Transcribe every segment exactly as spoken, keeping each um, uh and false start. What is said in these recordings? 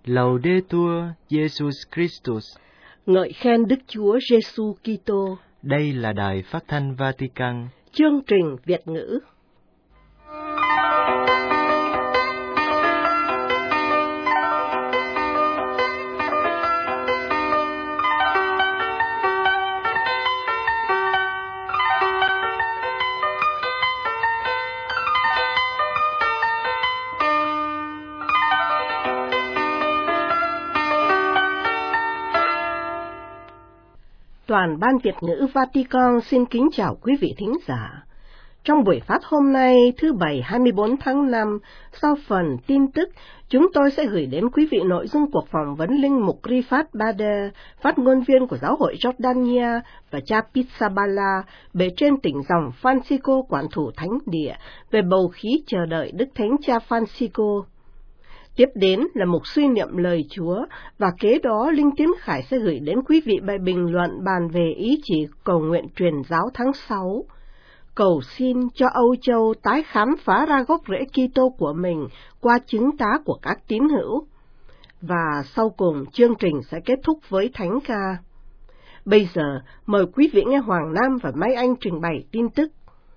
Laudetur Jesus Christus. Ngợi khen Đức Chúa Giêsu Kitô. Đây là Đài Phát thanh Vatican. Chương trình Việt ngữ. Toàn ban Việt ngữ Vatican xin kính chào quý vị thính giả. Trong buổi phát hôm nay, thứ Bảy hai mươi bốn tháng năm, sau phần tin tức, chúng tôi sẽ gửi đến quý vị nội dung cuộc phỏng vấn linh mục Rifat Bader, phát ngôn viên của giáo hội Jordania, và cha Pizzaballa, bề trên tỉnh dòng Francisco quản thủ thánh địa, về bầu khí chờ đợi Đức Thánh cha Francisco. Tiếp đến là mục suy niệm lời Chúa, và kế đó Linh Tiến Khải sẽ gửi đến quý vị bài bình luận bàn về ý chỉ cầu nguyện truyền giáo tháng sáu. Cầu xin cho Âu Châu tái khám phá ra gốc rễ Kitô của mình qua chứng tá của các tín hữu. Và sau cùng chương trình sẽ kết thúc với thánh ca. Bây giờ mời quý vị nghe Hoàng Nam và Mai Anh trình bày tin tức.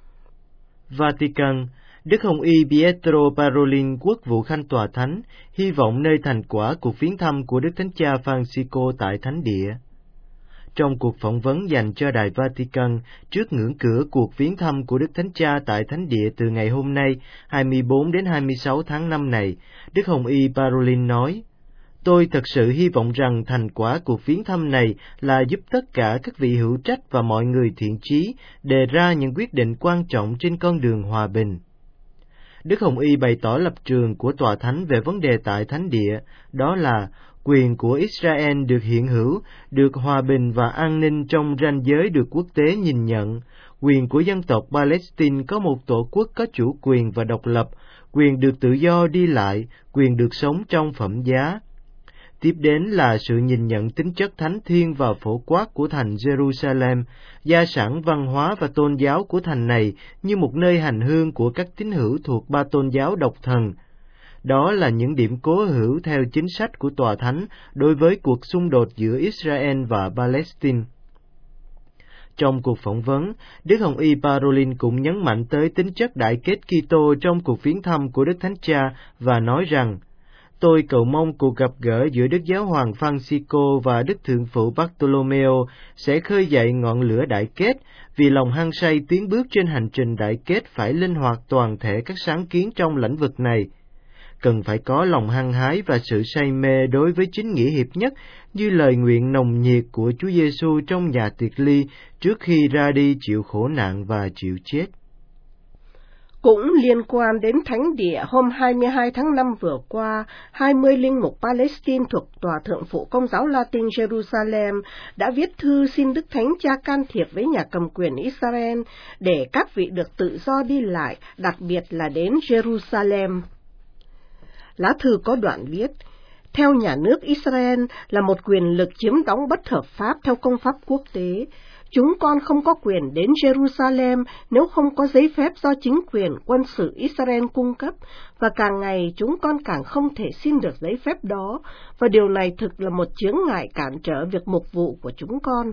Vatican. Đức Hồng Y Pietro Parolin, quốc vụ khanh tòa thánh, hy vọng nơi thành quả cuộc viếng thăm của Đức Thánh cha Francisco tại Thánh địa. Trong cuộc phỏng vấn dành cho Đài Vatican trước ngưỡng cửa cuộc viếng thăm của Đức Thánh cha tại Thánh địa từ ngày hôm nay, hai mươi bốn đến hai mươi sáu tháng năm này, Đức Hồng Y Parolin nói: "Tôi thật sự hy vọng rằng thành quả cuộc viếng thăm này là giúp tất cả các vị hữu trách và mọi người thiện chí đề ra những quyết định quan trọng trên con đường hòa bình." Đức Hồng Y bày tỏ lập trường của Tòa Thánh về vấn đề tại Thánh địa, đó là quyền của Israel được hiện hữu, được hòa bình và an ninh trong ranh giới được quốc tế nhìn nhận, quyền của dân tộc Palestine có một tổ quốc có chủ quyền và độc lập, quyền được tự do đi lại, quyền được sống trong phẩm giá. Tiếp đến là sự nhìn nhận tính chất thánh thiêng và phổ quát của thành Jerusalem, gia sản văn hóa và tôn giáo của thành này như một nơi hành hương của các tín hữu thuộc ba tôn giáo độc thần. Đó là những điểm cố hữu theo chính sách của Tòa Thánh đối với cuộc xung đột giữa Israel và Palestine. Trong cuộc phỏng vấn, Đức Hồng Y Parolin cũng nhấn mạnh tới tính chất đại kết Kitô trong cuộc viếng thăm của Đức Thánh Cha và nói rằng: "Tôi cầu mong cuộc gặp gỡ giữa Đức Giáo hoàng Francisco và Đức Thượng phụ Bartolomeo sẽ khơi dậy ngọn lửa đại kết, vì lòng hăng say tiến bước trên hành trình đại kết phải linh hoạt toàn thể các sáng kiến trong lĩnh vực này. Cần phải có lòng hăng hái và sự say mê đối với chính nghĩa hiệp nhất, như lời nguyện nồng nhiệt của Chúa Giêsu trong nhà tiệc ly trước khi ra đi chịu khổ nạn và chịu chết." Cũng liên quan đến Thánh địa, hôm hai mươi hai tháng năm vừa qua, hai mươi linh mục Palestine thuộc Tòa Thượng phụ Công giáo Latin Jerusalem đã viết thư xin Đức Thánh Cha can thiệp với nhà cầm quyền Israel để các vị được tự do đi lại, đặc biệt là đến Jerusalem. Lá thư có đoạn viết: "Theo nhà nước Israel là một quyền lực chiếm đóng bất hợp pháp theo công pháp quốc tế, chúng con không có quyền đến Jerusalem nếu không có giấy phép do chính quyền quân sự Israel cung cấp, và càng ngày chúng con càng không thể xin được giấy phép đó, và điều này thực là một chướng ngại cản trở việc mục vụ của chúng con."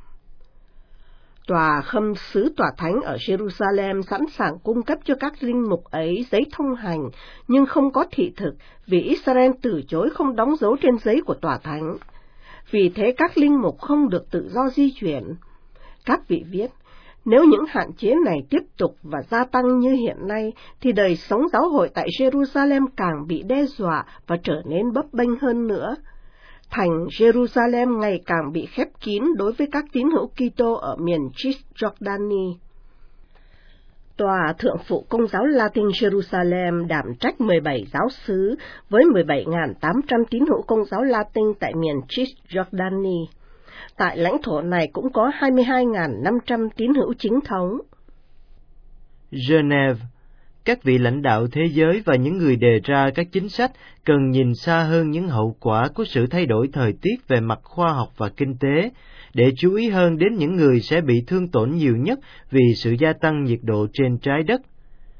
Tòa khâm sứ Tòa Thánh ở Jerusalem sẵn sàng cung cấp cho các linh mục ấy giấy thông hành, nhưng không có thị thực vì Israel từ chối không đóng dấu trên giấy của Tòa Thánh. Vì thế các linh mục không được tự do di chuyển. Các vị viết, nếu những hạn chế này tiếp tục và gia tăng như hiện nay, thì đời sống giáo hội tại Jerusalem càng bị đe dọa và trở nên bấp bênh hơn nữa. Thành Jerusalem ngày càng bị khép kín đối với các tín hữu Kitô ở miền Cisjordani. Tòa Thượng phụ Công giáo Latin Jerusalem đảm trách mười bảy giáo xứ với mười bảy nghìn tám trăm tín hữu Công giáo Latin tại miền Cisjordani. Tại lãnh thổ này cũng có hai mươi hai nghìn năm trăm tín hữu chính thống. Geneva. Các vị lãnh đạo thế giới và những người đề ra các chính sách cần nhìn xa hơn những hậu quả của sự thay đổi thời tiết về mặt khoa học và kinh tế, để chú ý hơn đến những người sẽ bị thương tổn nhiều nhất vì sự gia tăng nhiệt độ trên trái đất.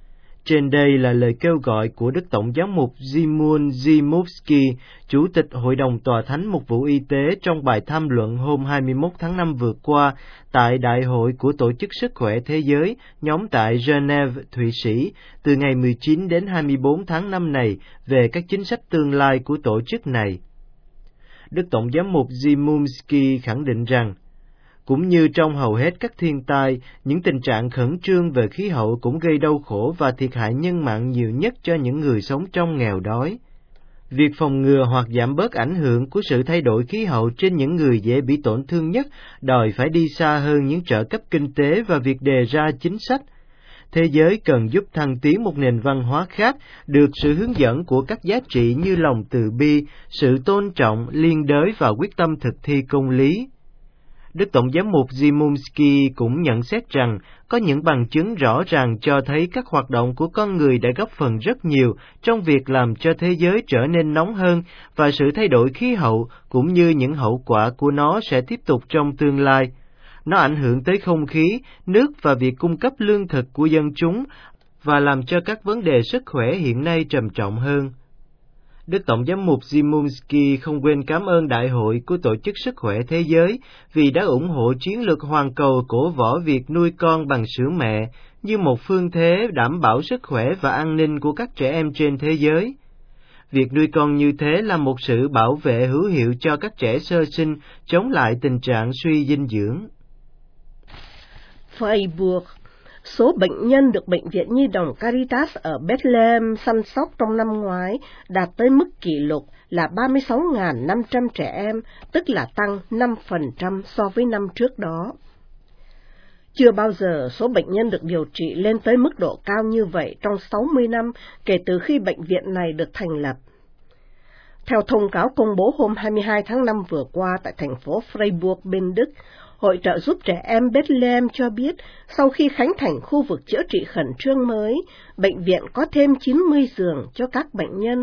Trên đây là lời kêu gọi của Đức Tổng giám mục Zymon Zimovsky, Chủ tịch Hội đồng Tòa Thánh Mục vụ Y tế trong bài tham luận hôm hai mươi mốt tháng năm vừa qua tại Đại hội của Tổ chức Sức khỏe Thế giới, nhóm tại Geneva, Thụy Sĩ, từ ngày mười chín đến hai mươi bốn tháng năm này về các chính sách tương lai của tổ chức này. Đức Tổng giám mục Zimovsky khẳng định rằng, cũng như trong hầu hết các thiên tai, những tình trạng khẩn trương về khí hậu cũng gây đau khổ và thiệt hại nhân mạng nhiều nhất cho những người sống trong nghèo đói. Việc phòng ngừa hoặc giảm bớt ảnh hưởng của sự thay đổi khí hậu trên những người dễ bị tổn thương nhất đòi phải đi xa hơn những trợ cấp kinh tế và việc đề ra chính sách. Thế giới cần giúp thăng tiến một nền văn hóa khác, được sự hướng dẫn của các giá trị như lòng từ bi, sự tôn trọng, liên đới và quyết tâm thực thi công lý. Đức Tổng giám mục Zimovsky cũng nhận xét rằng có những bằng chứng rõ ràng cho thấy các hoạt động của con người đã góp phần rất nhiều trong việc làm cho thế giới trở nên nóng hơn, và sự thay đổi khí hậu cũng như những hậu quả của nó sẽ tiếp tục trong tương lai. Nó ảnh hưởng tới không khí, nước và việc cung cấp lương thực của dân chúng, và làm cho các vấn đề sức khỏe hiện nay trầm trọng hơn. Đức Tổng giám mục Zimovsky không quên cảm ơn Đại hội của Tổ chức Sức khỏe Thế giới vì đã ủng hộ chiến lược hoàn cầu cổ võ việc nuôi con bằng sữa mẹ như một phương thế đảm bảo sức khỏe và an ninh của các trẻ em trên thế giới. Việc nuôi con như thế là một sự bảo vệ hữu hiệu cho các trẻ sơ sinh, chống lại tình trạng suy dinh dưỡng. Freiburg. Số bệnh nhân được Bệnh viện Nhi đồng Caritas ở Bethlehem săn sóc trong năm ngoái đạt tới mức kỷ lục là ba mươi sáu nghìn năm trăm trẻ em, tức là tăng năm phần trăm so với năm trước đó. Chưa bao giờ số bệnh nhân được điều trị lên tới mức độ cao như vậy trong sáu mươi năm kể từ khi bệnh viện này được thành lập. Theo thông cáo công bố hôm hai mươi hai tháng năm vừa qua tại thành phố Freiburg bên Đức, Hội trợ giúp trẻ em Bethlehem cho biết sau khi khánh thành khu vực chữa trị khẩn trương mới, bệnh viện có thêm chín mươi giường cho các bệnh nhân.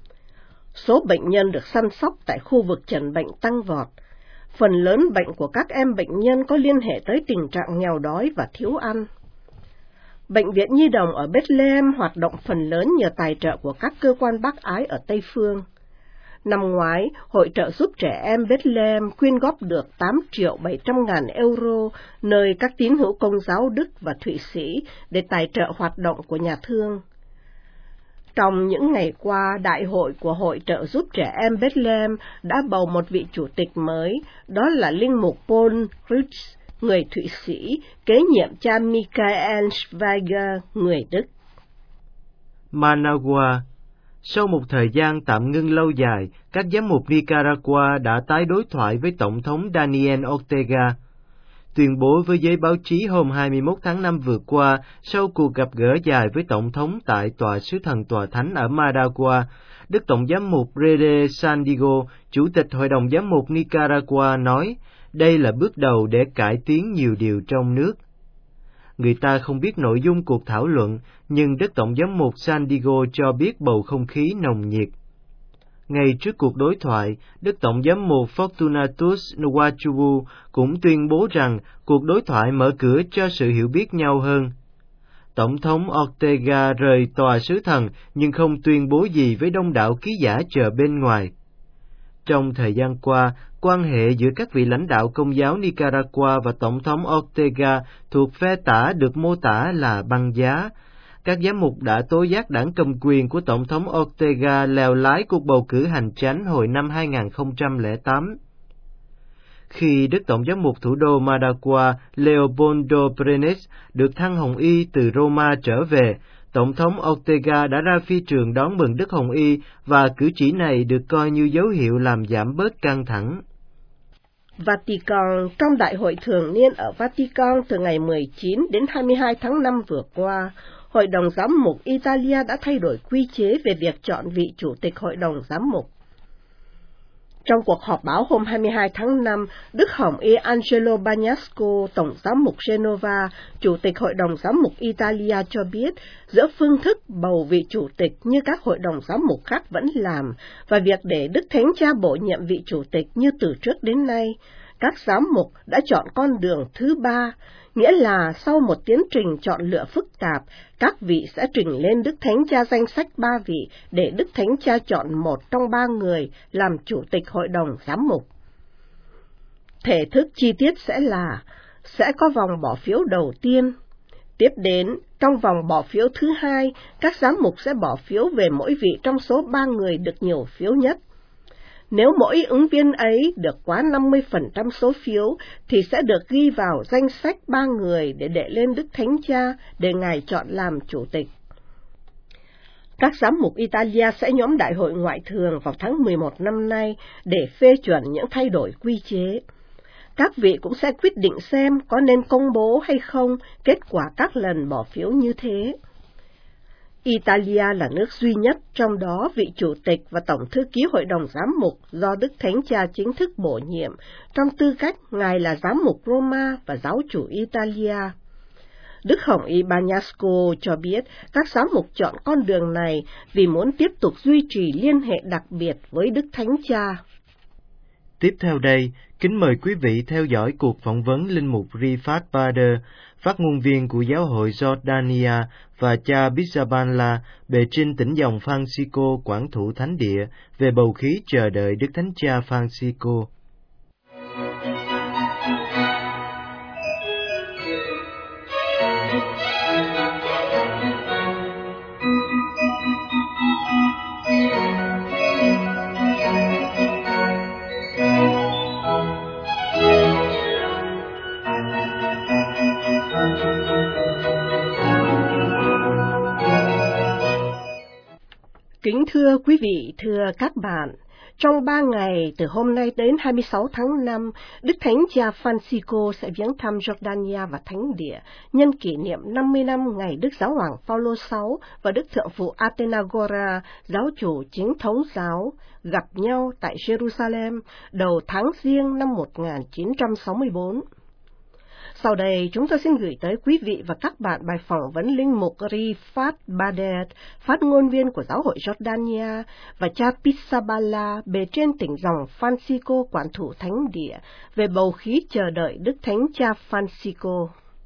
Số bệnh nhân được săn sóc tại khu vực chẩn bệnh tăng vọt. Phần lớn bệnh của các em bệnh nhân có liên hệ tới tình trạng nghèo đói và thiếu ăn. Bệnh viện Nhi đồng ở Bethlehem hoạt động phần lớn nhờ tài trợ của các cơ quan bác ái ở Tây Phương. Năm ngoái, Hội trợ giúp trẻ em Bethlehem quyên góp được tám triệu bảy trăm ngàn euro nơi các tín hữu Công giáo Đức và Thụy Sĩ để tài trợ hoạt động của nhà thương. Trong những ngày qua, đại hội của Hội trợ giúp trẻ em Bethlehem đã bầu một vị chủ tịch mới, đó là Linh mục Paul Ritz, người Thụy Sĩ, kế nhiệm cha Michael Schweiger, người Đức. Managua. Sau một thời gian tạm ngưng lâu dài, các giám mục Nicaragua đã tái đối thoại với Tổng thống Daniel Ortega. Tuyên bố với giới báo chí hôm hai mươi mốt tháng năm vừa qua, sau cuộc gặp gỡ dài với Tổng thống tại Tòa Sứ Thần Tòa Thánh ở Managua, Đức Tổng giám mục Rede Sandiego, Chủ tịch Hội đồng giám mục Nicaragua nói, đây là bước đầu để cải tiến nhiều điều trong nước. Người ta không biết nội dung cuộc thảo luận, nhưng Đức Tổng giám mục Sandiego cho biết bầu không khí nồng nhiệt. Ngay trước cuộc đối thoại, Đức Tổng giám mục Fortunatus Nwachubu cũng tuyên bố rằng cuộc đối thoại mở cửa cho sự hiểu biết nhau hơn. Tổng thống Ortega rời Tòa Sứ Thần nhưng không tuyên bố gì với đông đảo ký giả chờ bên ngoài. Trong thời gian qua, quan hệ giữa các vị lãnh đạo Công giáo Nicaragua và Tổng thống Ortega thuộc phe tả được mô tả là băng giá. Các giám mục đã tố giác đảng cầm quyền của Tổng thống Ortega lèo lái cuộc bầu cử hành chánh hồi năm hai nghìn không trăm lẻ tám. Khi Đức Tổng giám mục thủ đô Managua Leopoldo Brenes được thăng Hồng Y từ Roma trở về, Tổng thống Ortega đã ra phi trường đón mừng Đức Hồng Y và cử chỉ này được coi như dấu hiệu làm giảm bớt căng thẳng. Vatican. Trong đại hội thường niên ở Vatican từ ngày mười chín đến hai mươi hai tháng năm vừa qua, Hội đồng Giám mục Italia đã thay đổi quy chế về việc chọn vị chủ tịch Hội đồng Giám mục. Trong cuộc họp báo hôm hai mươi hai tháng năm, Đức Hồng Y Angelo Bagnasco, Tổng giám mục Genova, Chủ tịch Hội đồng Giám mục Italia cho biết, giữa phương thức bầu vị chủ tịch như các hội đồng giám mục khác vẫn làm, và việc để Đức Thánh Cha bổ nhiệm vị chủ tịch như từ trước đến nay, Các giám mục đã chọn con đường thứ ba, nghĩa là sau một tiến trình chọn lựa phức tạp, các vị sẽ trình lên Đức Thánh Cha danh sách ba vị để Đức Thánh Cha chọn một trong ba người làm chủ tịch hội đồng giám mục. Thể thức chi tiết sẽ là, sẽ có vòng bỏ phiếu đầu tiên. Tiếp đến, trong vòng bỏ phiếu thứ hai, các giám mục sẽ bỏ phiếu về mỗi vị trong số ba người được nhiều phiếu nhất. Nếu mỗi ứng viên ấy được quá năm mươi phần trăm số phiếu, thì sẽ được ghi vào danh sách ba người để đệ lên Đức Thánh Cha để Ngài chọn làm chủ tịch. Các giám mục Italia sẽ nhóm đại hội ngoại thường vào tháng mười một năm nay để phê chuẩn những thay đổi quy chế. Các vị cũng sẽ quyết định xem có nên công bố hay không kết quả các lần bỏ phiếu như thế. Italia là nước duy nhất trong đó vị chủ tịch và tổng thư ký hội đồng giám mục do Đức Thánh Cha chính thức bổ nhiệm trong tư cách Ngài là giám mục Roma và giáo chủ Italia. Đức Hồng Y Bagnasco cho biết các giám mục chọn con đường này vì muốn tiếp tục duy trì liên hệ đặc biệt với Đức Thánh Cha. Tiếp theo đây, kính mời quý vị theo dõi cuộc phỏng vấn linh mục Rifat Bader, phát ngôn viên của giáo hội Jordania, và cha Pizzaballa, bề trên tỉnh dòng Francisco quản thủ thánh địa, về bầu khí chờ đợi Đức Thánh Cha Francisco. Kính thưa quý vị, thưa các bạn, trong ba ngày từ hôm nay đến hai mươi sáu tháng năm, Đức Thánh Cha Francisco sẽ viếng thăm Jordania và Thánh địa nhân kỷ niệm năm mươi năm ngày Đức Giáo hoàng Phaolô thứ sáu và Đức Thượng phụ Atenagora, giáo chủ chính thống giáo, gặp nhau tại Jerusalem đầu tháng Giêng năm một nghìn chín trăm sáu mươi tư. Sau đây, chúng tôi xin gửi tới quý vị và các bạn bài phỏng vấn linh mục Rifat Bader, phát ngôn viên của giáo hội Jordania, và cha Pizzaballa, bề trên tỉnh dòng Francisco quản thủ thánh địa, về bầu khí chờ đợi Đức Thánh Cha Francisco.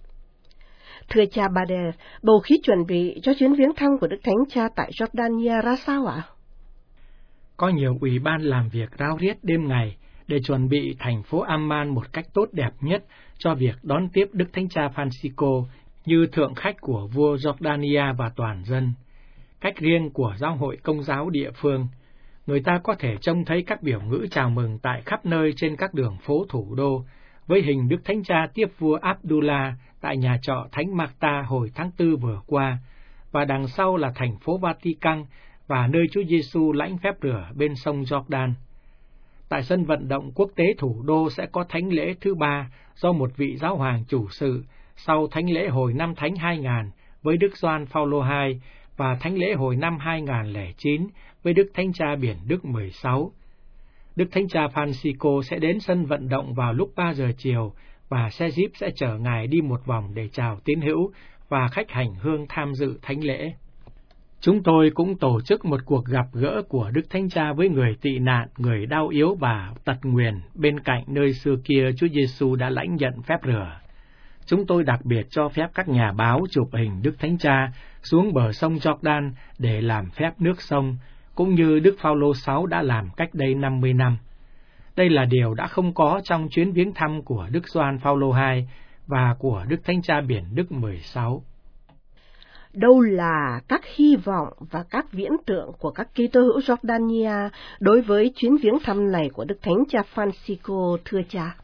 Thưa cha Bader, bầu khí chuẩn bị cho chuyến viếng thăm của Đức Thánh Cha tại Jordania ra sao ạ? Có nhiều ủy ban làm việc rao riết đêm ngày để chuẩn bị thành phố Amman một cách tốt đẹp nhất cho việc đón tiếp Đức Thánh Cha Francisco như thượng khách của vua Jordania và toàn dân. Cách riêng của giáo hội công giáo địa phương, người ta có thể trông thấy các biểu ngữ chào mừng tại khắp nơi trên các đường phố thủ đô, với hình Đức Thánh Cha tiếp vua Abdullah tại nhà trọ Thánh Marta hồi tháng tư vừa qua, và đằng sau là thành phố Vatican và nơi Chúa Giêsu lãnh phép rửa bên sông Jordan. Tại sân vận động quốc tế thủ đô sẽ có thánh lễ thứ ba do một vị giáo hoàng chủ sự sau thánh lễ hồi năm Thánh hai nghìn với Đức Gioan Phaolô thứ hai và thánh lễ hồi năm hai nghìn không trăm lẻ chín với Đức Thánh Cha Biển Đức mười sáu. Đức Thánh Cha Francisco sẽ đến sân vận động vào lúc ba giờ chiều và xe jeep sẽ chở Ngài đi một vòng để chào tín hữu và khách hành hương tham dự thánh lễ. Chúng tôi cũng tổ chức một cuộc gặp gỡ của Đức Thánh Cha với người tị nạn, người đau yếu và tật nguyền bên cạnh nơi xưa kia Chúa Giêsu đã lãnh nhận phép rửa. Chúng tôi đặc biệt cho phép các nhà báo chụp hình Đức Thánh Cha xuống bờ sông Jordan để làm phép nước sông, cũng như Đức Phaolô thứ sáu đã làm cách đây năm mươi năm. Đây là điều đã không có trong chuyến viếng thăm của Đức Gioan Phaolô thứ hai và của Đức Thánh Cha Biển Đức mười sáu. Đâu là các hy vọng và các viễn tượng của các Kitô hữu Jordania đối với chuyến viếng thăm này của Đức Thánh Cha Francisco, thưa cha?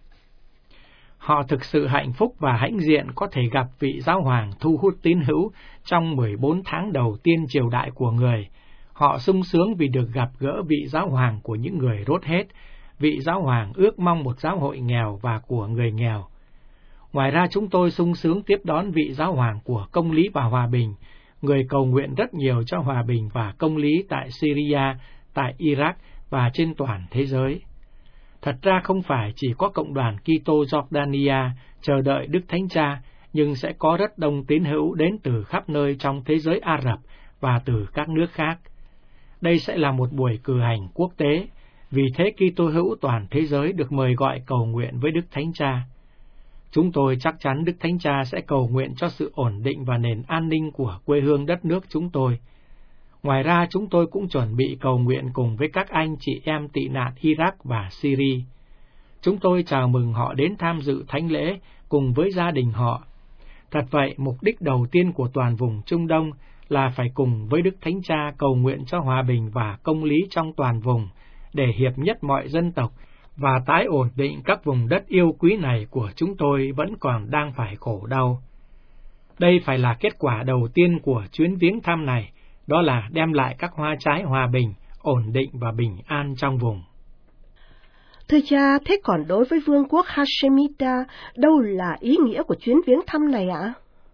Họ thực sự hạnh phúc và hãnh diện có thể gặp vị giáo hoàng thu hút tín hữu trong mười bốn tháng đầu tiên triều đại của người. Họ sung sướng vì được gặp gỡ vị giáo hoàng của những người rốt hết, vị giáo hoàng ước mong một giáo hội nghèo và của người nghèo. Ngoài ra chúng tôi sung sướng tiếp đón vị giáo hoàng của công lý và hòa bình, người cầu nguyện rất nhiều cho hòa bình và công lý tại Syria, tại Iraq và trên toàn thế giới. Thật ra không phải chỉ có cộng đoàn Kitô Jordania chờ đợi Đức Thánh Cha, nhưng sẽ có rất đông tín hữu đến từ khắp nơi trong thế giới Ả Rập và từ các nước khác. Đây sẽ là một buổi cử hành quốc tế, Vì thế Kitô hữu toàn thế giới được mời gọi cầu nguyện với Đức Thánh Cha. Chúng tôi chắc chắn Đức Thánh Cha sẽ cầu nguyện cho sự ổn định và nền an ninh của quê hương đất nước chúng tôi. Ngoài ra, chúng tôi cũng chuẩn bị cầu nguyện cùng với các anh chị em tị nạn Iraq và Syria. Chúng tôi chào mừng họ đến tham dự thánh lễ cùng với gia đình họ. Thật vậy, mục đích đầu tiên của toàn vùng Trung Đông là phải cùng với Đức Thánh Cha cầu nguyện cho hòa bình và công lý trong toàn vùng, để hiệp nhất mọi dân tộc và tái ổn định các vùng đất yêu quý này của chúng tôi vẫn còn đang phải khổ đau. Đây phải là kết quả đầu tiên của chuyến viếng thăm này, đó là đem lại các hoa trái hòa bình, ổn định và bình an trong vùng. Thưa cha, thế còn đối với vương quốc Hashemita, đâu là ý nghĩa của chuyến viếng thăm này ạ?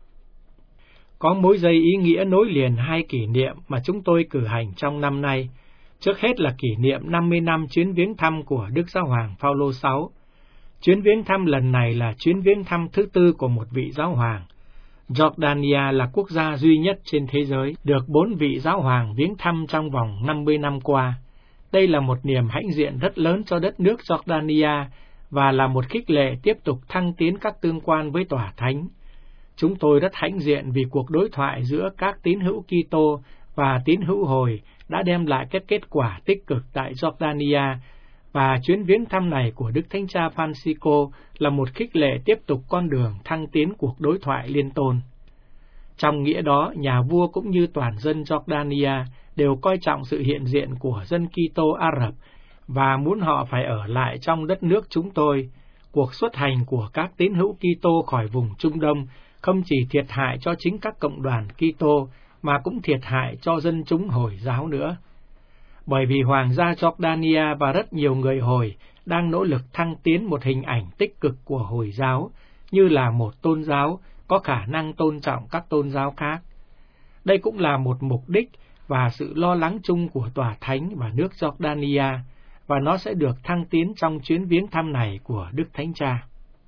Có mối dây ý nghĩa nối liền hai kỷ niệm mà chúng tôi cử hành trong năm nay. Trước hết là kỷ niệm năm mươi năm chuyến viếng thăm của Đức Giáo hoàng Phaolô thứ sáu. Chuyến viếng thăm lần này là chuyến viếng thăm thứ tư của một vị giáo hoàng. Jordania là quốc gia duy nhất trên thế giới được bốn vị giáo hoàng viếng thăm trong vòng năm mươi năm qua. Đây là một niềm hãnh diện rất lớn cho đất nước Jordania và là một khích lệ tiếp tục thăng tiến các tương quan với Tòa Thánh. Chúng tôi rất hãnh diện vì cuộc đối thoại giữa các tín hữu Kitô và tín hữu Hồi đã đem lại các kết quả tích cực tại Jordania, và chuyến viếng thăm này của Đức Thánh Cha Francisco là một khích lệ tiếp tục con đường thăng tiến cuộc đối thoại liên tôn. Trong nghĩa đó, nhà vua cũng như toàn dân Jordania đều coi trọng sự hiện diện của dân Kitô Ả Rập và muốn họ phải ở lại trong đất nước chúng tôi. Cuộc xuất hành của các tín hữu Kitô khỏi vùng Trung Đông không chỉ thiệt hại cho chính các cộng đoàn Kitô mà cũng thiệt hại cho dân chúng Hồi giáo nữa. Bởi vì Hoàng gia Jordania và rất nhiều người Hồi đang nỗ lực thăng tiến một hình ảnh tích cực của Hồi giáo như là một tôn giáo có khả năng tôn trọng các tôn giáo khác. Đây cũng là một mục đích và sự lo lắng chung của Tòa Thánh và nước Jordania, và nó sẽ được thăng tiến trong chuyến viếng thăm này của Đức Thánh Cha.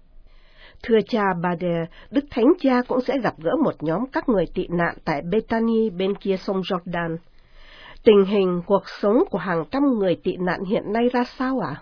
Thưa cha Bader, Đức Thánh Cha cũng sẽ gặp gỡ một nhóm các người tị nạn tại Bethany bên kia sông Jordan. Tình hình cuộc sống của hàng trăm người tị nạn hiện nay ra sao ạ? À?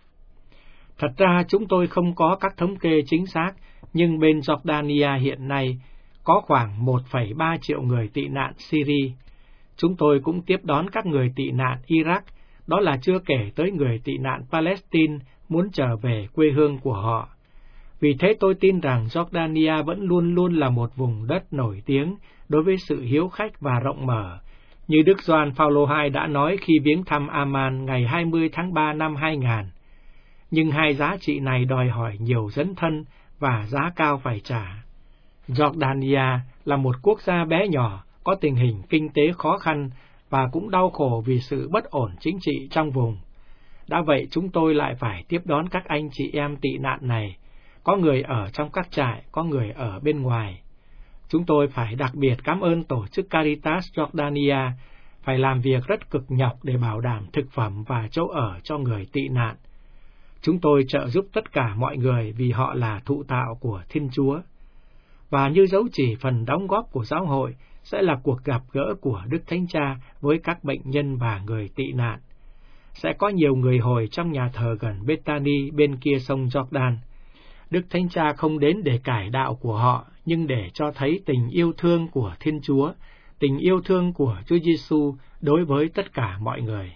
Thật ra chúng tôi không có các thống kê chính xác, nhưng bên Jordania hiện nay có khoảng một phẩy ba triệu người tị nạn Syria. Chúng tôi cũng tiếp đón các người tị nạn Iraq, đó là chưa kể tới người tị nạn Palestine muốn trở về quê hương của họ. Vì thế tôi tin rằng Jordania vẫn luôn luôn là một vùng đất nổi tiếng đối với sự hiếu khách và rộng mở, như Đức Gioan Phaolô thứ hai đã nói khi viếng thăm Amman ngày hai mươi tháng ba năm hai nghìn. Nhưng hai giá trị này đòi hỏi nhiều dấn thân và giá cao phải trả. Jordania là một quốc gia bé nhỏ, có tình hình kinh tế khó khăn và cũng đau khổ vì sự bất ổn chính trị trong vùng. Đã vậy chúng tôi lại phải tiếp đón các anh chị em tị nạn này, có người ở trong các trại, có người ở bên ngoài. Chúng tôi phải đặc biệt cảm ơn tổ chức Caritas Jordania, phải làm việc rất cực nhọc để bảo đảm thực phẩm và chỗ ở cho người tị nạn. Chúng tôi trợ giúp tất cả mọi người vì họ là thụ tạo của Thiên Chúa. Và như dấu chỉ phần đóng góp của giáo hội sẽ là cuộc gặp gỡ của Đức Thánh Cha với các bệnh nhân và người tị nạn. Sẽ có nhiều người Hồi trong nhà thờ gần Bethany bên kia sông Jordan. Đức Thánh Cha không đến để cải đạo của họ, nhưng để cho thấy tình yêu thương của Thiên Chúa, tình yêu thương của Chúa Giêsu đối với tất cả mọi người.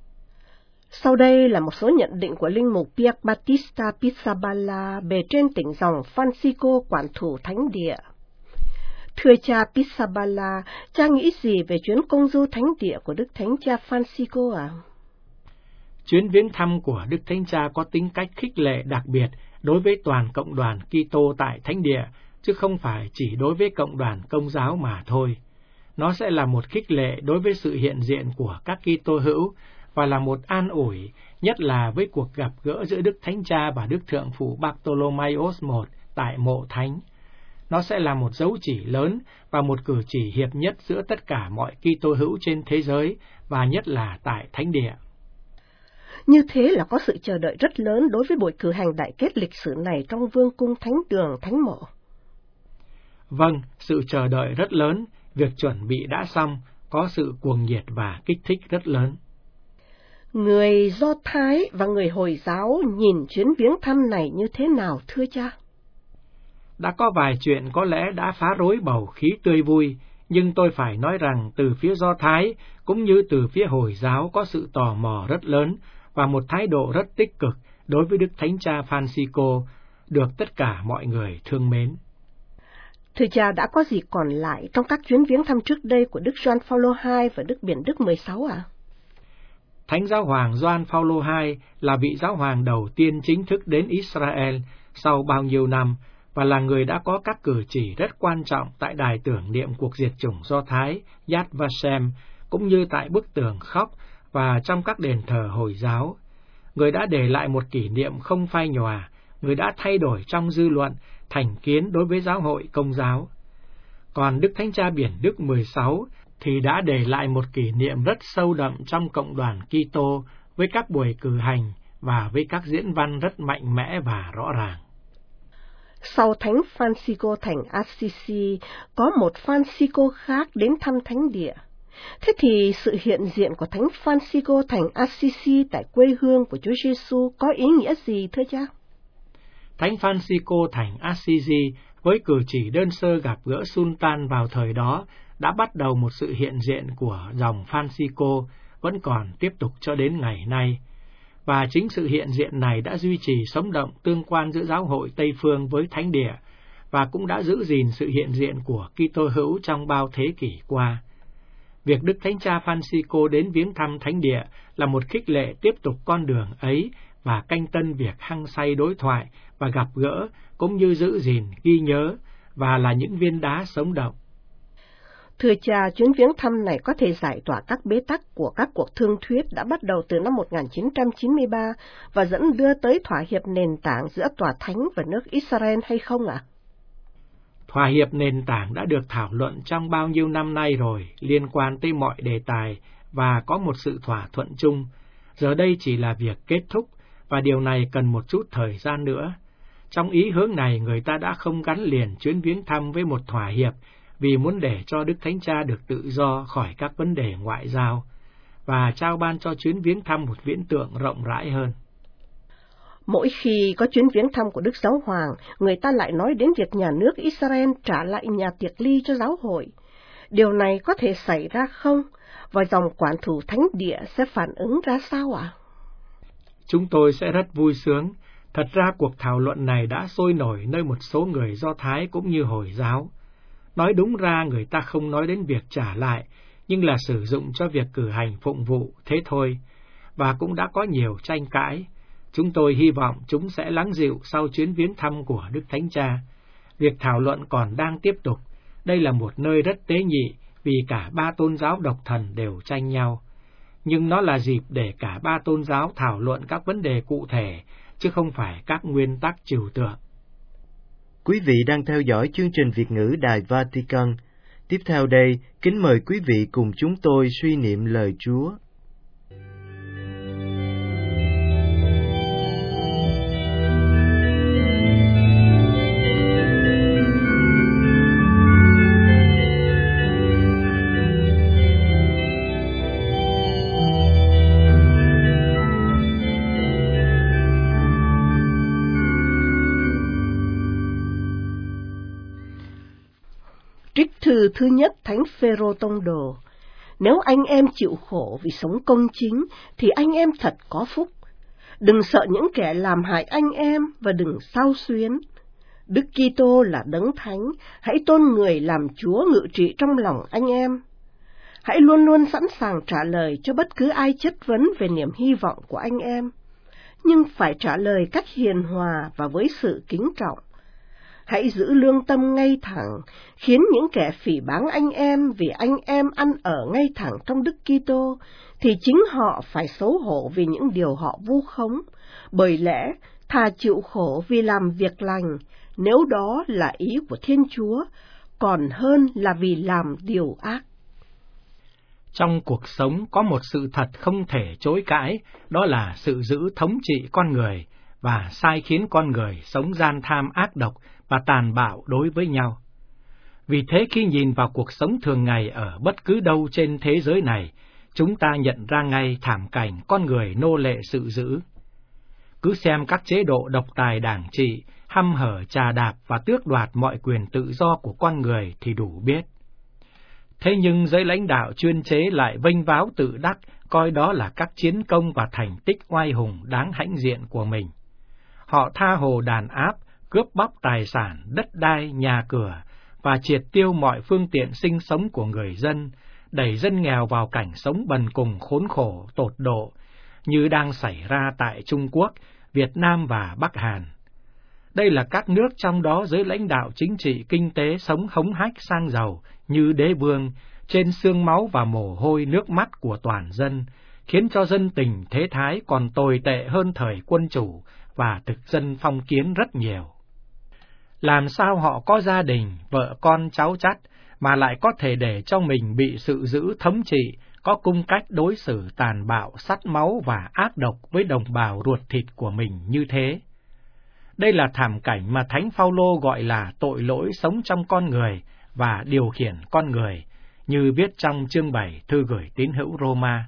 Sau đây là một số nhận định của Linh mục Pierre Battista Pizzaballa bề trên tỉnh dòng Francisco quản thủ thánh địa. Thưa cha Pizzaballa, cha nghĩ gì về chuyến công du thánh địa của Đức Thánh Cha Francisco ạ? À? Chuyến viếng thăm của Đức Thánh Cha có tính cách khích lệ đặc biệt đối với toàn cộng đoàn Kitô tại thánh địa, chứ không phải chỉ đối với cộng đoàn Công giáo mà thôi. Nó sẽ là một khích lệ đối với sự hiện diện của các Kitô hữu và là một an ủi, nhất là với cuộc gặp gỡ giữa Đức Thánh Cha và Đức Thượng phụ Bartolomaios đệ nhị tại mộ thánh. Nó sẽ là một dấu chỉ lớn và một cử chỉ hiệp nhất giữa tất cả mọi Kitô hữu trên thế giới và nhất là tại thánh địa. Như thế là có sự chờ đợi rất lớn đối với buổi cử hành đại kết lịch sử này trong vương cung thánh đường thánh mộ. Vâng, sự chờ đợi rất lớn, việc chuẩn bị đã xong, có sự cuồng nhiệt và kích thích rất lớn. Người Do Thái và người Hồi giáo nhìn chuyến viếng thăm này như thế nào thưa cha? Đã có vài chuyện có lẽ đã phá rối bầu khí tươi vui, nhưng tôi phải nói rằng từ phía Do Thái cũng như từ phía Hồi giáo có sự tò mò rất lớn và một thái độ rất tích cực đối với Đức Thánh Cha Francisco, được tất cả mọi người thương mến. Thưa cha, đã có gì còn lại trong các chuyến viếng thăm trước đây của Đức Gioan Phaolô hai và Đức Biển Đức mười sáu ạ? À? Thánh Giáo hoàng Gioan Phaolô hai là vị giáo hoàng đầu tiên chính thức đến Israel sau bao nhiêu năm và là người đã có các cử chỉ rất quan trọng tại đài tưởng niệm cuộc diệt chủng Do Thái Yad Vashem, cũng như tại bức tường khóc và trong các đền thờ Hồi giáo. Người đã để lại một kỷ niệm không phai nhòa, người đã thay đổi trong dư luận thành kiến đối với giáo hội Công giáo. Còn Đức Thánh Cha Biển Đức mười sáu thì đã để lại một kỷ niệm rất sâu đậm trong cộng đoàn Kitô với các buổi cử hành và với các diễn văn rất mạnh mẽ và rõ ràng. Sau Thánh Francisco thành Assisi, có một Francisco khác đến thăm thánh địa. Thế thì sự hiện diện của Thánh Francisco thành Assisi tại quê hương của Chúa Giêsu có ý nghĩa gì thưa cha? Thánh Francisco thành Assisi với cử chỉ đơn sơ gặp gỡ Sultan vào thời đó đã bắt đầu một sự hiện diện của dòng Francisco vẫn còn tiếp tục cho đến ngày nay. Và chính sự hiện diện này đã duy trì sống động tương quan giữa giáo hội Tây Phương với thánh địa và cũng đã giữ gìn sự hiện diện của Kitô hữu trong bao thế kỷ qua. Việc Đức Thánh Cha Francisco đến viếng thăm thánh địa là một khích lệ tiếp tục con đường ấy và canh tân việc hăng say đối thoại và gặp gỡ cũng như giữ gìn, ghi nhớ và là những viên đá sống động. Thưa cha, chuyến viếng thăm này có thể giải tỏa các bế tắc của các cuộc thương thuyết đã bắt đầu từ năm một nghìn chín trăm chín mươi ba và dẫn đưa tới thỏa hiệp nền tảng giữa Tòa Thánh và nước Israel hay không ạ? À? Thỏa hiệp nền tảng đã được thảo luận trong bao nhiêu năm nay rồi, liên quan tới mọi đề tài và có một sự thỏa thuận chung. Giờ đây chỉ là việc kết thúc và điều này cần một chút thời gian nữa. Trong ý hướng này, người ta đã không gắn liền chuyến viếng thăm với một thỏa hiệp vì muốn để cho Đức Thánh Cha được tự do khỏi các vấn đề ngoại giao và trao ban cho chuyến viếng thăm một viễn tượng rộng rãi hơn. Mỗi khi có chuyến viếng thăm của Đức Giáo Hoàng, người ta lại nói đến việc nhà nước Israel trả lại nhà tiệc ly cho giáo hội. Điều này có thể xảy ra không? Và dòng quản thủ thánh địa sẽ phản ứng ra sao ạ? À? Chúng tôi sẽ rất vui sướng. Thật ra cuộc thảo luận này đã sôi nổi nơi một số người Do Thái cũng như Hồi giáo. Nói đúng ra người ta không nói đến việc trả lại, nhưng là sử dụng cho việc cử hành phụng vụ, thế thôi. Và cũng đã có nhiều tranh cãi. Chúng tôi hy vọng chúng sẽ lắng dịu sau chuyến viếng thăm của Đức Thánh Cha. Việc thảo luận còn đang tiếp tục. Đây là một nơi rất tế nhị vì cả ba tôn giáo độc thần đều tranh nhau. Nhưng nó là dịp để cả ba tôn giáo thảo luận các vấn đề cụ thể, chứ không phải các nguyên tắc trừu tượng. Quý vị đang theo dõi chương trình Việt ngữ Đài Vatican. Tiếp theo đây, kính mời quý vị cùng chúng tôi suy niệm lời Chúa. Trích thư thứ nhất Thánh Phêrô Tông Đồ. Nếu anh em chịu khổ vì sống công chính, thì anh em thật có phúc. Đừng sợ những kẻ làm hại anh em và đừng xao xuyến. Đức Kitô là đấng thánh, hãy tôn người làm Chúa ngự trị trong lòng anh em. Hãy luôn luôn sẵn sàng trả lời cho bất cứ ai chất vấn về niềm hy vọng của anh em, nhưng phải trả lời cách hiền hòa và với sự kính trọng. Hãy giữ lương tâm ngay thẳng, khiến những kẻ phỉ báng anh em vì anh em ăn ở ngay thẳng trong Đức Kitô, thì chính họ phải xấu hổ vì những điều họ vu khống, bởi lẽ thà chịu khổ vì làm việc lành, nếu đó là ý của Thiên Chúa, còn hơn là vì làm điều ác. Trong cuộc sống có một sự thật không thể chối cãi, đó là sự giữ thống trị con người và sai khiến con người sống gian tham ác độc và tàn bạo đối với nhau. Vì thế khi nhìn vào cuộc sống thường ngày ở bất cứ đâu trên thế giới này, chúng ta nhận ra ngay thảm cảnh con người nô lệ sự dữ. Cứ xem các chế độ độc tài đảng trị, hăm hở trà đạp và tước đoạt mọi quyền tự do của con người thì đủ biết. Thế nhưng giới lãnh đạo chuyên chế lại vênh váo tự đắc, coi đó là các chiến công và thành tích oai hùng đáng hãnh diện của mình. Họ tha hồ đàn áp, cướp bóc tài sản, đất đai, nhà cửa và triệt tiêu mọi phương tiện sinh sống của người dân, đẩy dân nghèo vào cảnh sống bần cùng khốn khổ, tột độ, như đang xảy ra tại Trung Quốc, Việt Nam và Bắc Hàn. Đây là các nước trong đó giới lãnh đạo chính trị kinh tế sống hống hách sang giàu như đế vương, trên xương máu và mồ hôi nước mắt của toàn dân, khiến cho dân tình thế thái còn tồi tệ hơn thời quân chủ và thực dân phong kiến rất nhiều. Làm sao họ có gia đình, vợ con cháu chắt, mà lại có thể để cho mình bị sự dữ thống trị, có cung cách đối xử tàn bạo, sắt máu và ác độc với đồng bào ruột thịt của mình như thế? Đây là thảm cảnh mà Thánh Phaolô gọi là tội lỗi sống trong con người và điều khiển con người, như viết trong chương bảy thư gửi tín hữu Roma.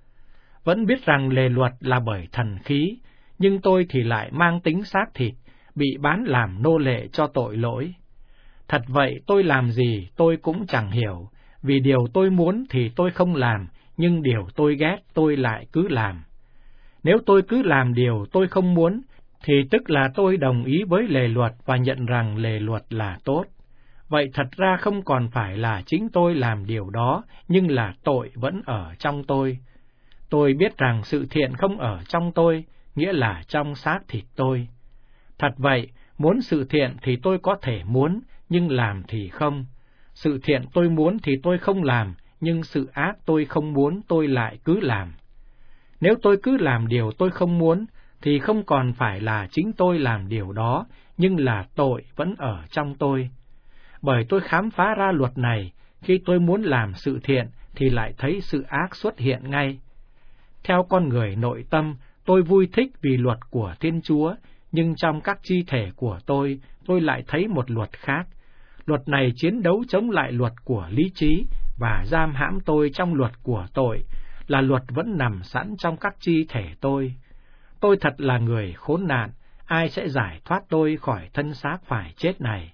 Vẫn biết rằng lề luật là bởi thần khí, nhưng tôi thì lại mang tính xác thịt, bị bán làm nô lệ cho tội lỗi. Thật vậy, tôi làm gì tôi cũng chẳng hiểu, vì điều tôi muốn thì tôi không làm, nhưng điều tôi ghét tôi lại cứ làm. Nếu tôi cứ làm điều tôi không muốn, thì tức là tôi đồng ý với lề luật và nhận rằng lề luật là tốt. Vậy thật ra không còn phải là chính tôi làm điều đó, nhưng là tội vẫn ở trong tôi. Tôi biết rằng sự thiện không ở trong tôi, nghĩa là trong xác thịt tôi. Thật vậy, muốn sự thiện thì tôi có thể muốn, nhưng làm thì không. Sự thiện tôi muốn thì tôi không làm, nhưng sự ác tôi không muốn tôi lại cứ làm. Nếu tôi cứ làm điều tôi không muốn, thì không còn phải là chính tôi làm điều đó, nhưng là tội vẫn ở trong tôi. Bởi tôi khám phá ra luật này, khi tôi muốn làm sự thiện thì lại thấy sự ác xuất hiện ngay. Theo con người nội tâm, tôi vui thích vì luật của Thiên Chúa, nhưng trong các chi thể của tôi, tôi lại thấy một luật khác. Luật này chiến đấu chống lại luật của lý trí và giam hãm tôi trong luật của tội, là luật vẫn nằm sẵn trong các chi thể tôi. Tôi thật là người khốn nạn, ai sẽ giải thoát tôi khỏi thân xác phải chết này?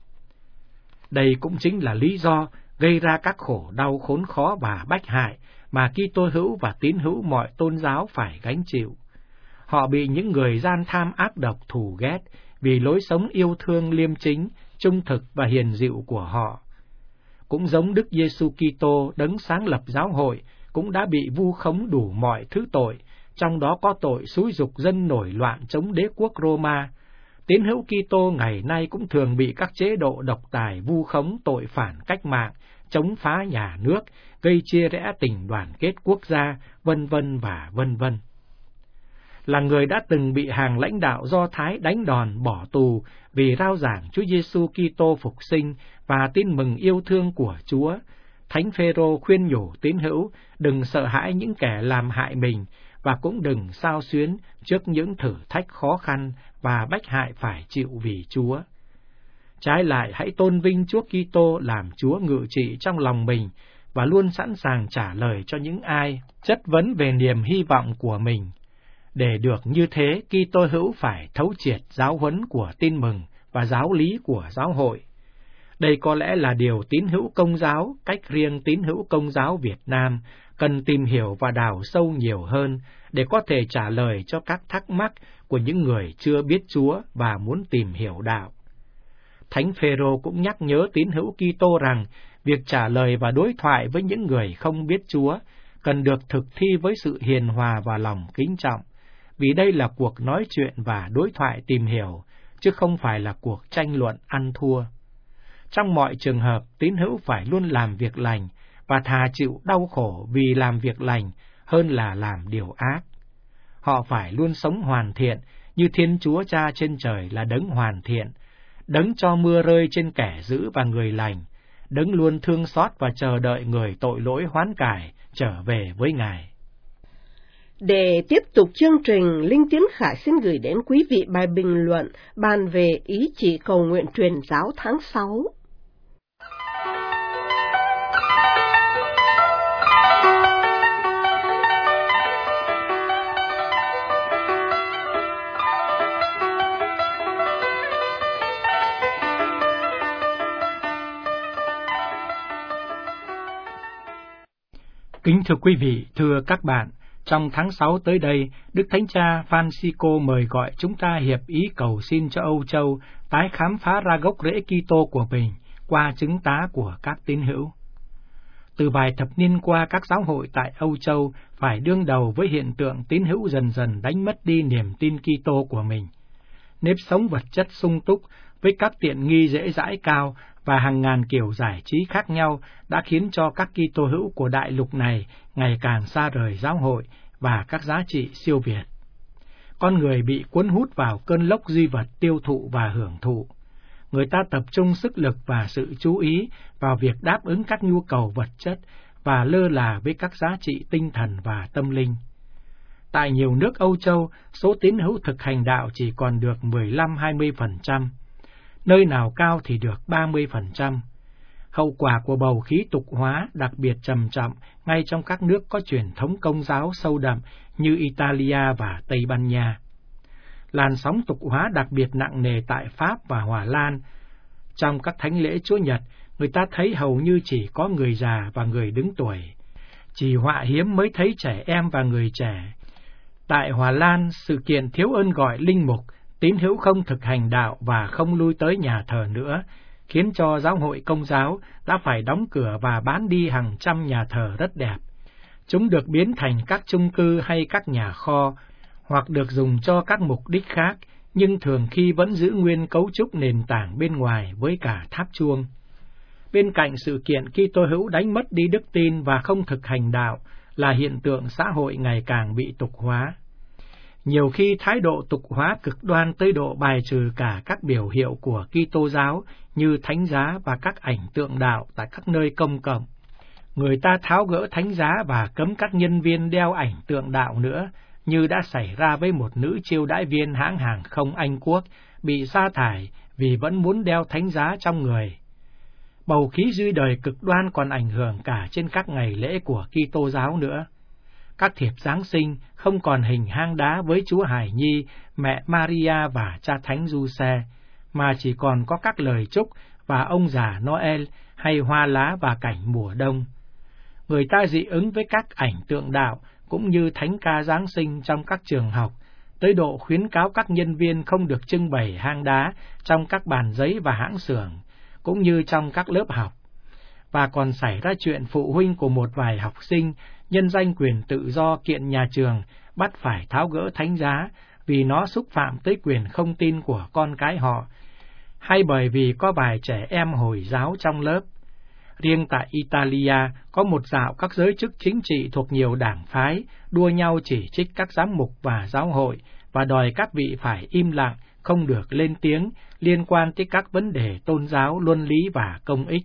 Đây cũng chính là lý do gây ra các khổ đau khốn khó và bách hại mà Kitô hữu và tín hữu mọi tôn giáo phải gánh chịu. Họ bị những người gian tham ác độc thù ghét vì lối sống yêu thương liêm chính, trung thực và hiền dịu của họ. Cũng giống Đức Giêsu Kitô đấng sáng lập giáo hội, cũng đã bị vu khống đủ mọi thứ tội, trong đó có tội xúi giục dân nổi loạn chống đế quốc Roma. Tín hữu Kitô ngày nay cũng thường bị các chế độ độc tài vu khống tội phản cách mạng, chống phá nhà nước, gây chia rẽ tình đoàn kết quốc gia, vân vân và vân vân. Là người đã từng bị hàng lãnh đạo Do Thái đánh đòn bỏ tù vì rao giảng Chúa Giêsu Kitô phục sinh và tin mừng yêu thương của Chúa, Thánh Phêrô khuyên nhủ tín hữu đừng sợ hãi những kẻ làm hại mình và cũng đừng xao xuyến trước những thử thách khó khăn và bách hại phải chịu vì Chúa. Trái lại, hãy tôn vinh Chúa Kitô làm Chúa ngự trị trong lòng mình và luôn sẵn sàng trả lời cho những ai chất vấn về niềm hy vọng của mình. Để được như thế, Kitô hữu phải thấu triệt giáo huấn của tin mừng và giáo lý của giáo hội. Đây có lẽ là điều tín hữu Công giáo, cách riêng tín hữu Công giáo Việt Nam, cần tìm hiểu và đào sâu nhiều hơn để có thể trả lời cho các thắc mắc của những người chưa biết Chúa và muốn tìm hiểu đạo. Thánh Phêrô cũng nhắc nhớ tín hữu Kitô rằng việc trả lời và đối thoại với những người không biết Chúa cần được thực thi với sự hiền hòa và lòng kính trọng, vì đây là cuộc nói chuyện và đối thoại tìm hiểu, chứ không phải là cuộc tranh luận ăn thua. Trong mọi trường hợp, tín hữu phải luôn làm việc lành và thà chịu đau khổ vì làm việc lành hơn là làm điều ác. Họ phải luôn sống hoàn thiện như Thiên Chúa Cha trên trời là đấng hoàn thiện, đấng cho mưa rơi trên kẻ dữ và người lành, đấng luôn thương xót và chờ đợi người tội lỗi hoán cải trở về với Ngài. Để tiếp tục chương trình, Linh Tiến Khải xin gửi đến quý vị bài bình luận bàn về ý chỉ cầu nguyện truyền giáo tháng sáu. Kính thưa quý vị, thưa các bạn, trong tháng sáu tới đây, Đức Thánh Cha Francisco mời gọi chúng ta hiệp ý cầu xin cho Âu Châu tái khám phá ra gốc rễ Kitô của mình qua chứng tá của các tín hữu. Từ vài thập niên qua, các giáo hội tại Âu Châu phải đương đầu với hiện tượng tín hữu dần dần đánh mất đi niềm tin Kitô của mình. Nếp sống vật chất sung túc với các tiện nghi dễ dãi cao và hàng ngàn kiểu giải trí khác nhau đã khiến cho các Kitô hữu của đại lục này ngày càng xa rời giáo hội và các giá trị siêu việt. Con người bị cuốn hút vào cơn lốc duy vật tiêu thụ và hưởng thụ. Người ta tập trung sức lực và sự chú ý vào việc đáp ứng các nhu cầu vật chất và lơ là với các giá trị tinh thần và tâm linh. Tại nhiều nước Âu Châu, số tín hữu thực hành đạo chỉ còn được mười lăm đến hai mươi phần trăm, nơi nào cao thì được ba mươi phần trăm. Hậu quả của bầu khí tục hóa đặc biệt trầm trọng ngay trong các nước có truyền thống công giáo sâu đậm như Italia và Tây Ban Nha. Làn sóng tục hóa đặc biệt nặng nề tại Pháp và Hòa Lan. Trong các thánh lễ Chúa Nhật, người ta thấy hầu như chỉ có người già và người đứng tuổi. Chỉ họa hiếm mới thấy trẻ em và người trẻ. Tại Hòa Lan, sự kiện thiếu ơn gọi linh mục, tín hữu không thực hành đạo và không lui tới nhà thờ nữa, khiến cho giáo hội Công giáo đã phải đóng cửa và bán đi hàng trăm nhà thờ rất đẹp. Chúng được biến thành các chung cư hay các nhà kho, hoặc được dùng cho các mục đích khác, nhưng thường khi vẫn giữ nguyên cấu trúc nền tảng bên ngoài với cả tháp chuông. Bên cạnh sự kiện Kitô hữu đánh mất đi đức tin và không thực hành đạo là hiện tượng xã hội ngày càng bị tục hóa. Nhiều khi thái độ tục hóa cực đoan tới độ bài trừ cả các biểu hiệu của Kitô giáo như thánh giá và các ảnh tượng đạo tại các nơi công cộng. Người ta tháo gỡ thánh giá và cấm các nhân viên đeo ảnh tượng đạo nữa, như đã xảy ra với một nữ chiêu đãi viên hãng hàng không Anh Quốc bị sa thải vì vẫn muốn đeo thánh giá trong người. Bầu khí duy đời cực đoan còn ảnh hưởng cả trên các ngày lễ của Kitô giáo nữa. Các thiệp Giáng sinh không còn hình hang đá với Chúa Hài Nhi, mẹ Maria và cha Thánh Giuse, mà chỉ còn có các lời chúc và ông già Noel hay hoa lá và cảnh mùa đông. Người ta dị ứng với các ảnh tượng đạo cũng như thánh ca Giáng sinh trong các trường học, tới độ khuyến cáo các nhân viên không được trưng bày hang đá trong các bàn giấy và hãng xưởng, cũng như trong các lớp học. Và còn xảy ra chuyện phụ huynh của một vài học sinh nhân danh quyền tự do kiện nhà trường bắt phải tháo gỡ thánh giá vì nó xúc phạm tới quyền không tin của con cái họ, hay bởi vì có vài trẻ em Hồi giáo trong lớp. Riêng tại Italia, có một dạo các giới chức chính trị thuộc nhiều đảng phái đua nhau chỉ trích các giám mục và giáo hội và đòi các vị phải im lặng, không được lên tiếng liên quan tới các vấn đề tôn giáo, luân lý và công ích.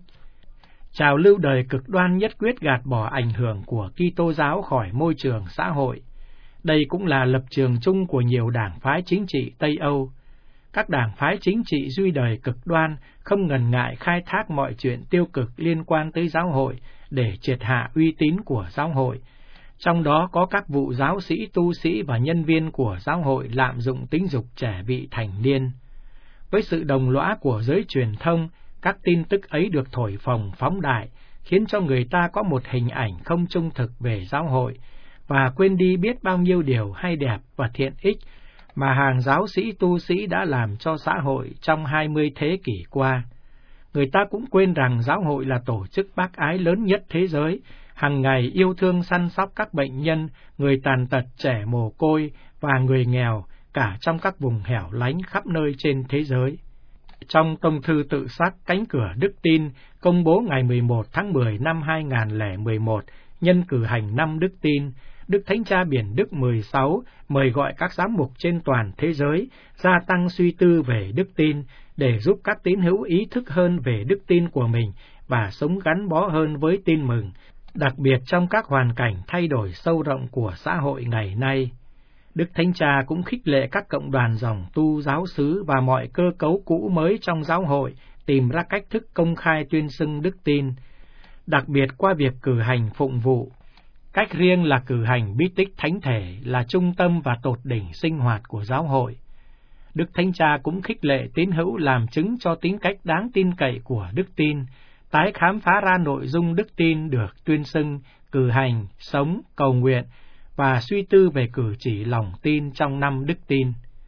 Trào lưu đời cực đoan nhất quyết gạt bỏ ảnh hưởng của Kitô giáo khỏi môi trường xã hội. Đây cũng là lập trường chung của nhiều đảng phái chính trị Tây Âu. Các đảng phái chính trị duy đời cực đoan không ngần ngại khai thác mọi chuyện tiêu cực liên quan tới giáo hội để triệt hạ uy tín của giáo hội. Trong đó có các vụ giáo sĩ, tu sĩ và nhân viên của giáo hội lạm dụng tính dục trẻ vị thành niên. Với sự đồng lõa của giới truyền thông, các tin tức ấy được thổi phồng phóng đại, khiến cho người ta có một hình ảnh không trung thực về giáo hội, và quên đi biết bao nhiêu điều hay đẹp và thiện ích mà hàng giáo sĩ tu sĩ đã làm cho xã hội trong hai mươi thế kỷ qua. Người ta cũng quên rằng giáo hội là tổ chức bác ái lớn nhất thế giới, hàng ngày yêu thương săn sóc các bệnh nhân, người tàn tật, trẻ mồ côi và người nghèo, cả trong các vùng hẻo lánh khắp nơi trên thế giới. Trong tông thư tự xác Cánh cửa đức tin, công bố ngày mười một tháng mười năm hai nghìn không trăm lẻ mười một, nhân cử hành năm đức tin, Đức Thánh Cha Biển Đức mười sáu mời gọi các giám mục trên toàn thế giới gia tăng suy tư về đức tin để giúp các tín hữu ý thức hơn về đức tin của mình và sống gắn bó hơn với tin mừng, đặc biệt trong các hoàn cảnh thay đổi sâu rộng của xã hội ngày nay. Đức Thánh Cha cũng khích lệ các cộng đoàn dòng tu giáo xứ và mọi cơ cấu cũ mới trong giáo hội tìm ra cách thức công khai tuyên xưng đức tin, đặc biệt qua việc cử hành phụng vụ. Cách riêng là cử hành bí tích thánh thể là trung tâm và tột đỉnh sinh hoạt của giáo hội. Đức Thánh Cha cũng khích lệ tín hữu làm chứng cho tính cách đáng tin cậy của đức tin, tái khám phá ra nội dung đức tin được tuyên xưng, cử hành, sống, cầu nguyện và suy tư về cử chỉ lòng tin trong năm đức tin.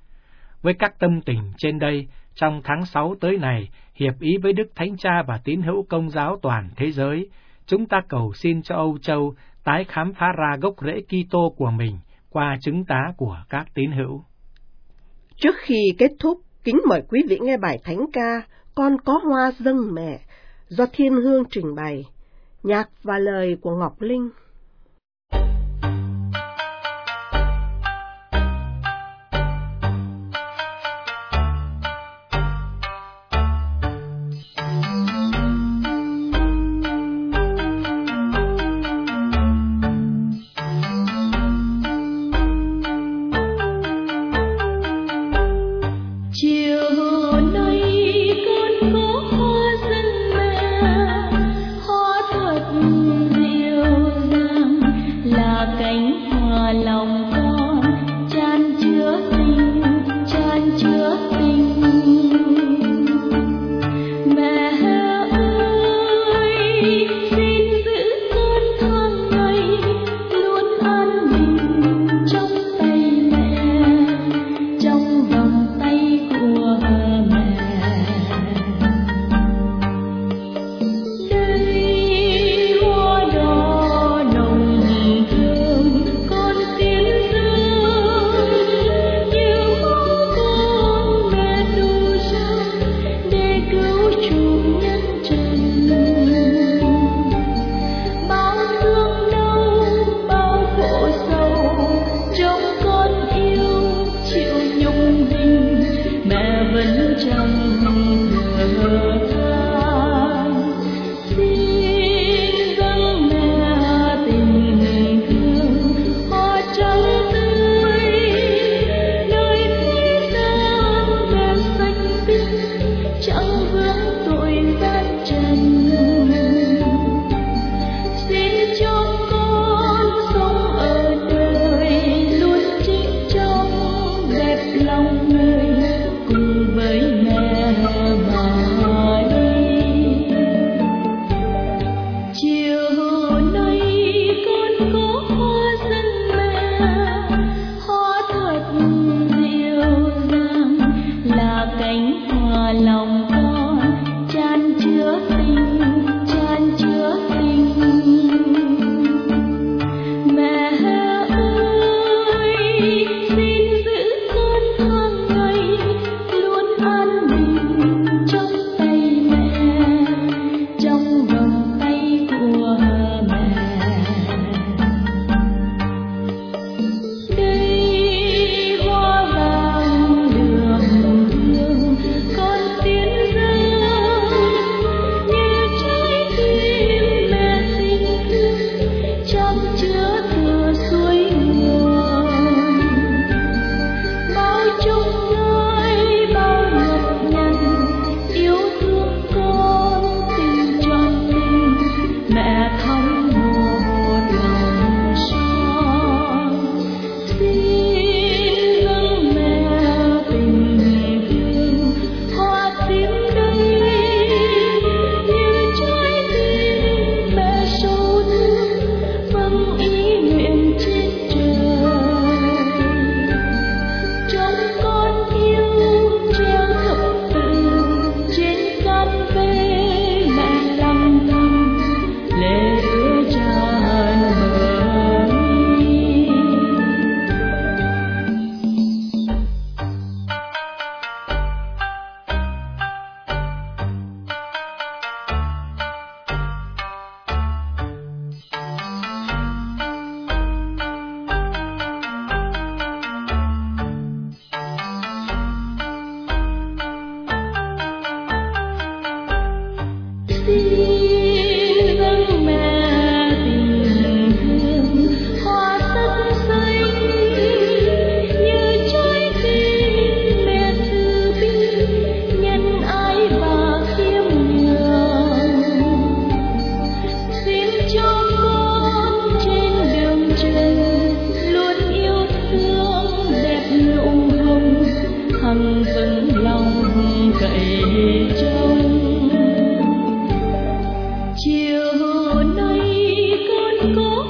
Với các tâm tình trên đây, trong tháng sáu tới này, hiệp ý với Đức Thánh Cha và tín hữu Công giáo toàn thế giới, chúng ta cầu xin cho Âu Châu tái khám phá ra gốc rễ Kitô của mình qua chứng tá của các tín hữu. Trước khi kết thúc, kính mời quý vị nghe bài thánh ca Con có hoa dâng mẹ do Thiên Hương trình bày, nhạc và lời của Ngọc Linh. Chiều nay con có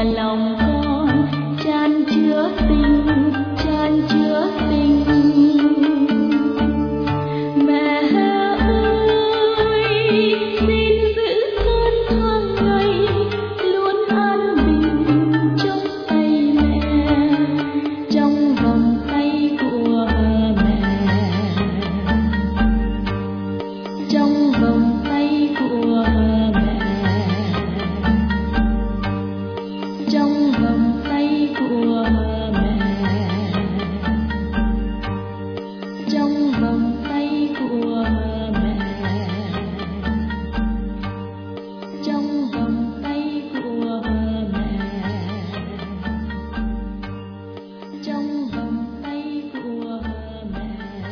lòng con chan chứa tình, chan chứa tình. Mẹ ơi, xin giữ con tháng ngày luôn an bình trong tay mẹ, trong vòng tay của mẹ, trong vòng tay của mẹ, trong vòng tay của mẹ, trong vòng tay của mẹ, trong vòng tay của mẹ, trong vòng tay của mẹ.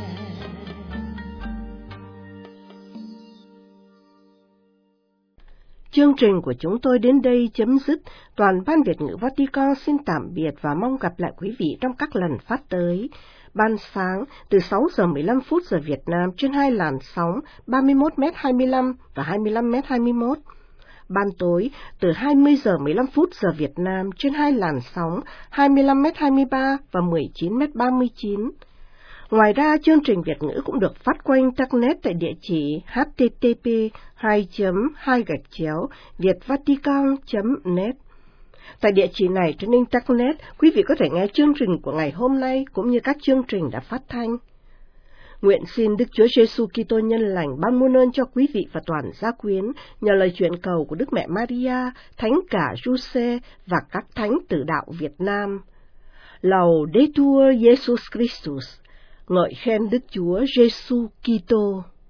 Chương trình của chúng tôi đến đây chấm dứt. Toàn ban Việt ngữ Vatican xin tạm biệt và mong gặp lại quý vị trong các lần phát tới. Ban sáng từ sáu giờ mười lăm phút giờ Việt Nam trên hai làn sóng ba mươi mốt mét hai mươi lăm và hai mươi lăm mét hai mươi mốt. Ban tối từ hai mươi giờ mười lăm phút giờ Việt Nam trên hai làn sóng hai mươi lăm mét hai mươi ba và mười chín mét ba mươi chín. Ngoài ra, chương trình Việt ngữ cũng được phát qua Internet tại địa chỉ h t t p hai chấm hai gạch chéo vietvatican chấm net. Tại địa chỉ này trên Internet, quý vị có thể nghe chương trình của ngày hôm nay cũng như các chương trình đã phát thanh. Nguyện xin Đức Chúa Giêsu Kitô nhân lành ban muôn ơn cho quý vị và toàn gia quyến nhờ lời chuyện cầu của Đức Mẹ Maria, Thánh cả Giuse và các thánh tử đạo Việt Nam. Laudetur Jesus Christus. Ngợi khen Đức Chúa Giêsu Kitô.